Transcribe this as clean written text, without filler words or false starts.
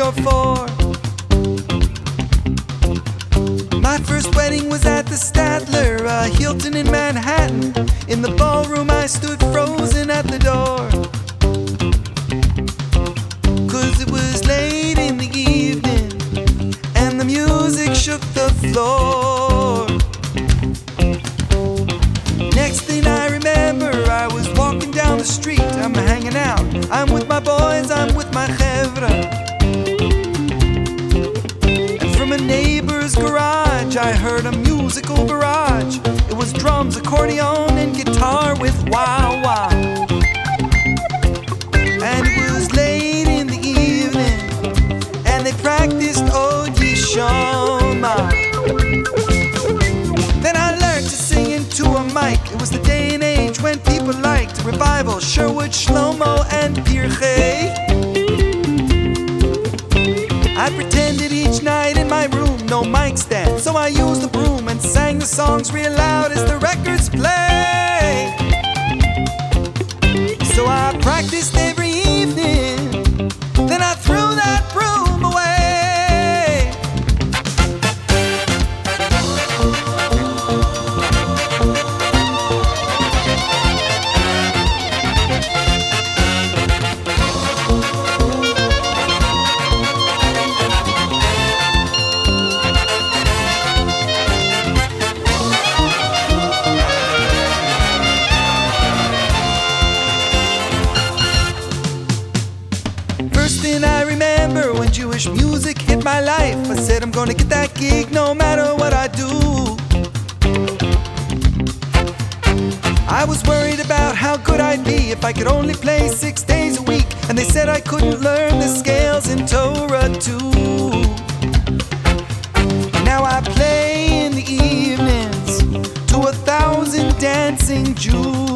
404. My first wedding was at the Statler, Hilton in Manhattan. In the ballroom I stood frozen at the door, 'cause it was late in the evening and the music shook the floor. Next thing I remember, I was walking down the street. I'm hanging out, I'm with my boys, I'm with my chevra. And from a neighbor's garage I heard a musical barrage. It was drums, accordion, and guitar with wah-wah. And it was late in the evening and they practiced Od Yishoma. Then I learned to sing into a mic. It was the day and age when people liked Revival, Sherwood, Shlomo, and Pirchei. I pretended each night in my room, no mic stand, so I used the broom and sang the songs real loud as the records play. So I practiced every evening, then I threw that broom away. First thing I remember when Jewish music hit my life, I said I'm gonna get that gig no matter what I do. I was worried about how good I'd be if I could only play 6 days a week, and they said I couldn't learn the scales in Torah too. Now I play in the evenings to 1,000 dancing Jews.